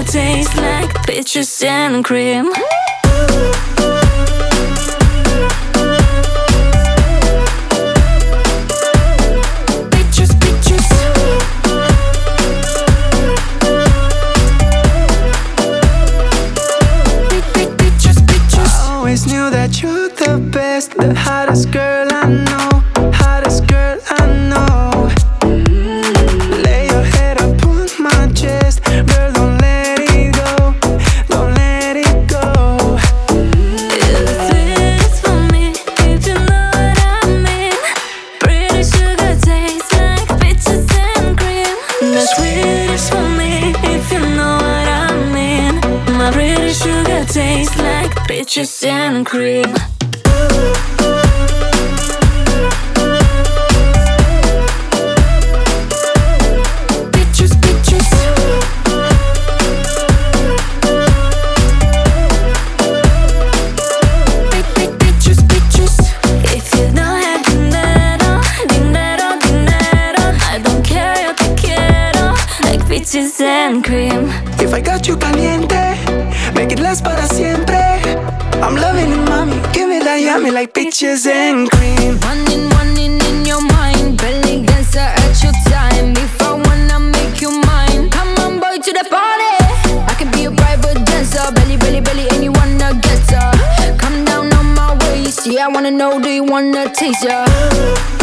taste like peaches and cream. Peaches, peaches. Peaches, peaches. I always knew that you're the best, the hottest girl I know, hottest girl I know. Lay your head up on my chest, girl, don't let it go, don't let it go. If it's for me, if you know what I mean. Pretty sugar tastes like peaches and cream. The sweetest for me, if you know what I mean. My pretty sugar tastes like peaches and cream. Peaches, peaches. Peaches, peaches. If you don't have dinero, dinero, dinero, I don't care, yo te quiero like peaches and cream. If I got you caliente, make it last para siempre. I'm loving it, mommy, give me that yummy like peaches and cream. One in your mind, belly dancer at your time. If I wanna make you mine, come on boy to the party. I can be a private dancer, belly, belly, belly, anyone that gets her. Come down on my waist, yeah I wanna know, do you wanna taste ya?